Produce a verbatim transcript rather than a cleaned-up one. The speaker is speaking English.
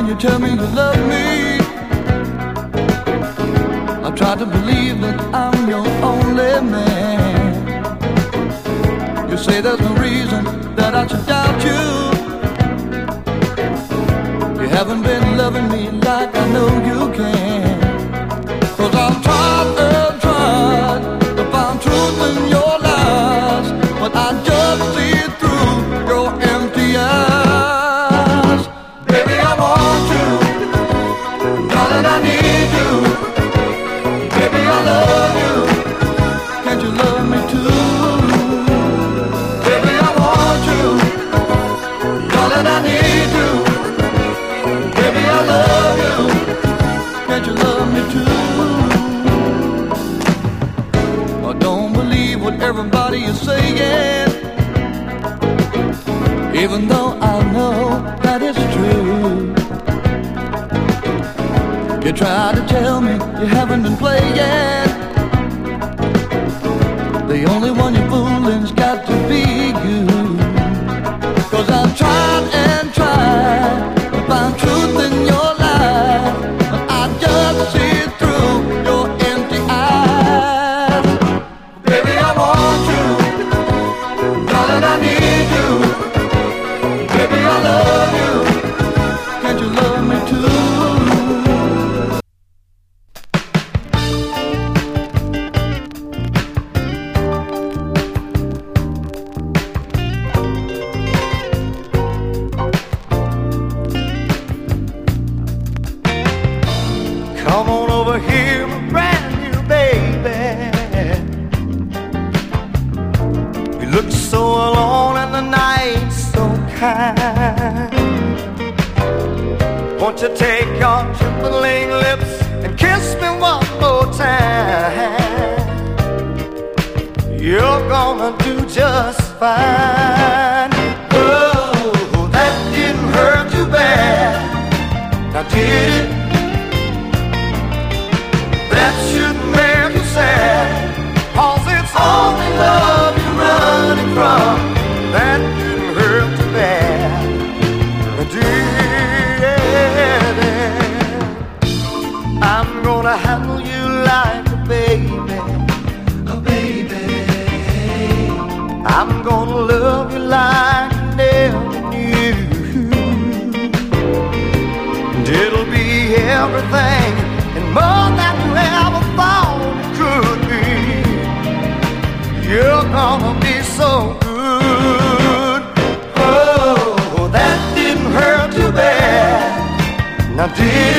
you tell me you love me, I try to believe that I'm your only man. You say there's no reason that I should doubt you. You haven't been loving me like I know you can. 'Cause I've tried and tried to find truth in your lies, but I just see through your empty eyes. Baby, I want you, darling, I need you. Baby, I love you, can't you love me too? Baby, I want you, darling, I need you. Baby, I love you, can't you love me too? I don't believe what everybody is saying, even though I know that it's true. You try to tell me you haven't been playing. The only one you're fooling's got to be you. 'Cause I've tried and tried to find truth in your life, but I just see through your empty eyes. Baby, I want you, darling, I need you. Baby, I love you, can't you love me too? Come on over here, my brand new baby. You look so alone and the night's so kind. Won't you take your trembling lips and kiss me one more time? You're gonna do just fine. Oh, that didn't hurt too bad. Now did it? That shouldn't make you sad, 'cause it's only love you're running from. That didn't hurt too bad, did it? I'm gonna handle you like a baby, a baby. I'm gonna love you like you never knew. And it'll be everything and more than you ever thought it could be. You're gonna be so good. Oh, that didn't hurt too bad. Now did